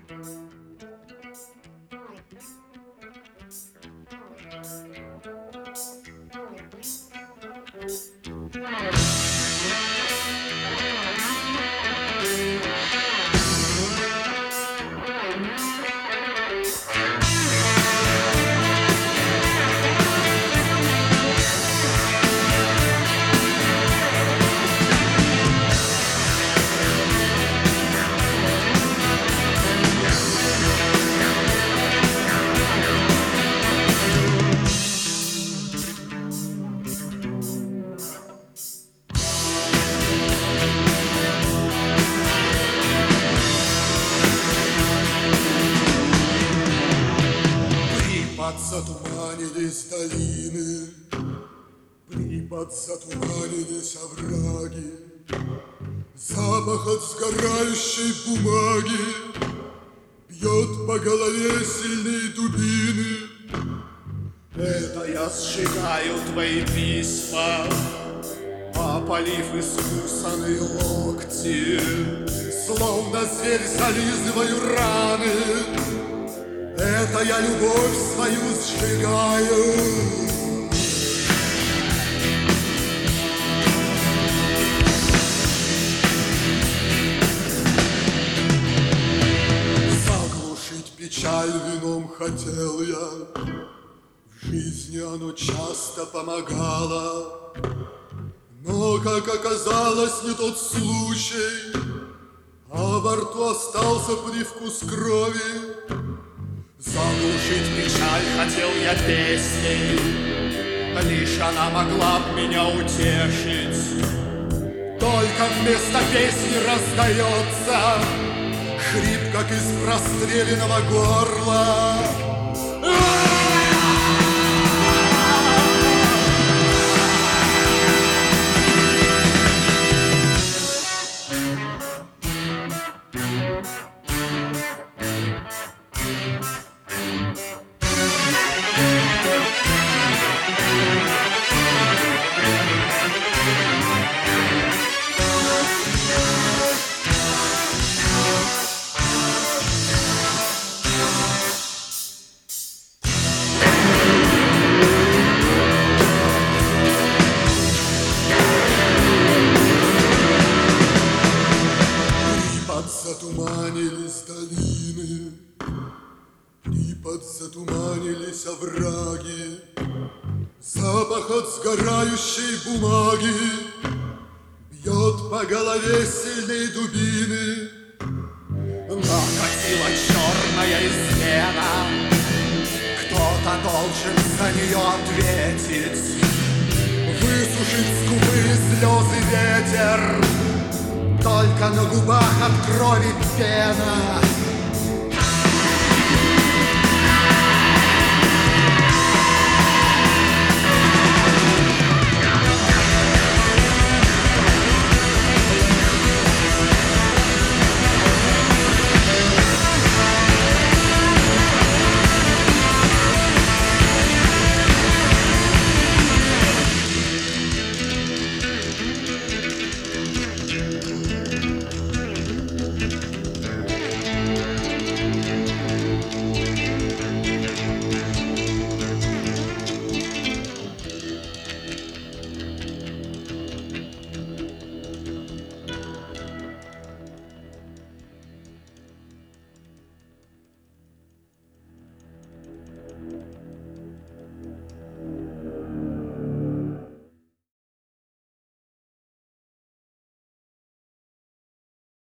Затуманились долины, припад затуманились овраги, запах от сгорающей бумаги бьет по голове сильные дубины. Это я сжигаю твои письма, опалив искусанные локти, Словно зверь зализываю раны, это я любовь свою сжигаю. Заглушить печаль вином хотел я, в жизни оно часто помогало, но, как оказалось, не тот случай, а во рту остался привкус крови. Заглушить печаль хотел я песней, лишь она могла б меня утешить. Только вместо песни раздается хрип, как из простреленного горла. Затуманились долины, припад затуманились овраги, запах от сгорающей бумаги бьет по голове сильные дубины. Накатила черная измена, кто-то должен за нее ответить. Высушить скупые слезы ветер, только на губах от крови пена.